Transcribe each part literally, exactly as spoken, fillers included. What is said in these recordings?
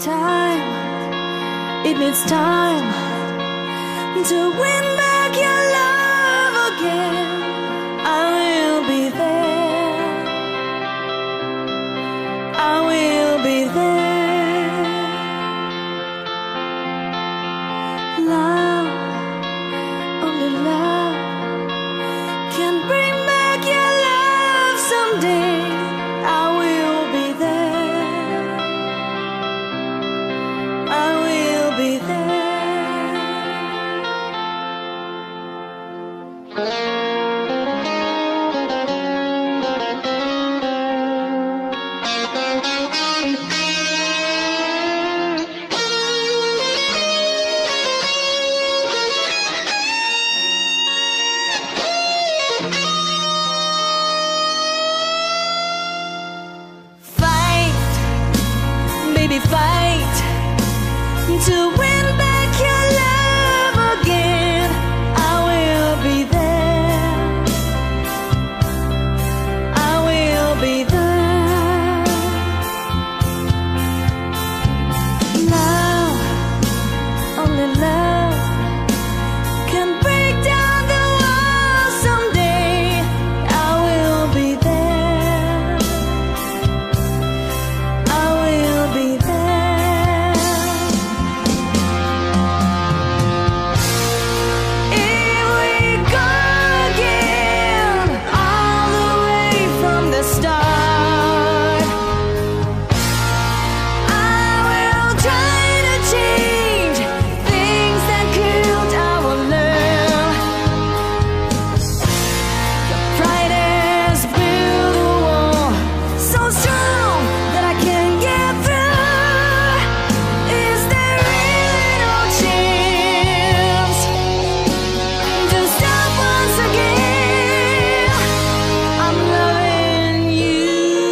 Time, it needs time to win back your love again. I will be there, I will be there. Love, only love can bring back your love someday. I will be there, I will be there. Baby, fight to win back your love again. I will be there, I will be there. Love, only love can break down the walls someday. I will be there, I will be there. If we go again, all the way from the start, I will try to change things that killed our love. Your pride has built a wall so strong that I can't get through. Is there really no chance to stop once again? I'm loving you.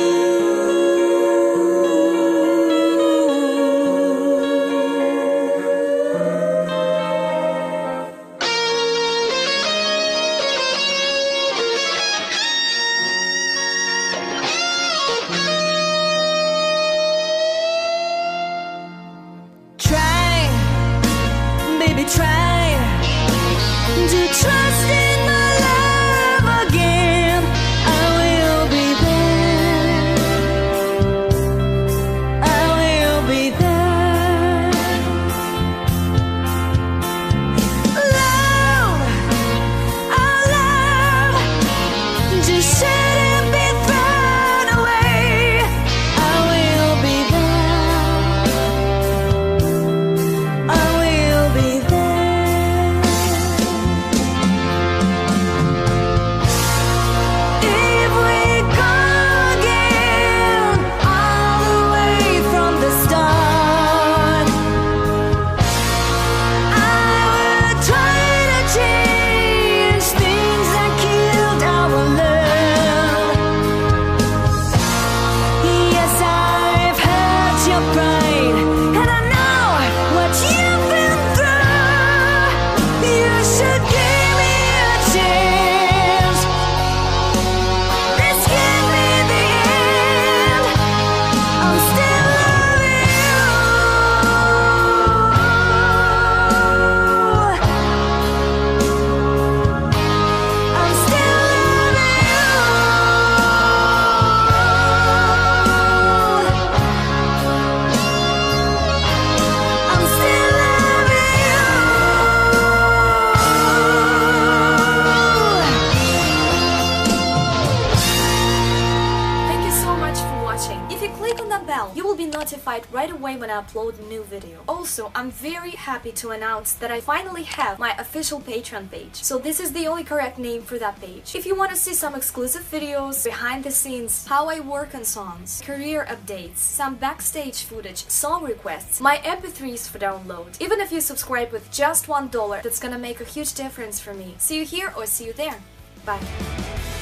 Try, baby, try to trust in my love again. I will be there, I will be there. Love, our love, just shouldn't be thrown away. I will be there, I will be there. If we go again, all the way from the start, I will try to change things that killed our love. Yes, I've hurt your pride, and I know what you've been through. You should give me a chance. This can't be the end. I'm still loving you. I'm still loving you. I'm still loving you. Thank you so much for watching. If you click on that bell, you will be notified right away when I upload a new video. Also, I'm very happy to announce that I finally have my official Patreon page. So this is the only correct name for that page. If you want to see some exclusive videos, behind the scenes, how I work on songs, career updates, some backstage footage, song requests, my M P threes for download. Even if you subscribe with just one dollar, that's gonna make a huge difference for me. See you here or see you there. Bye.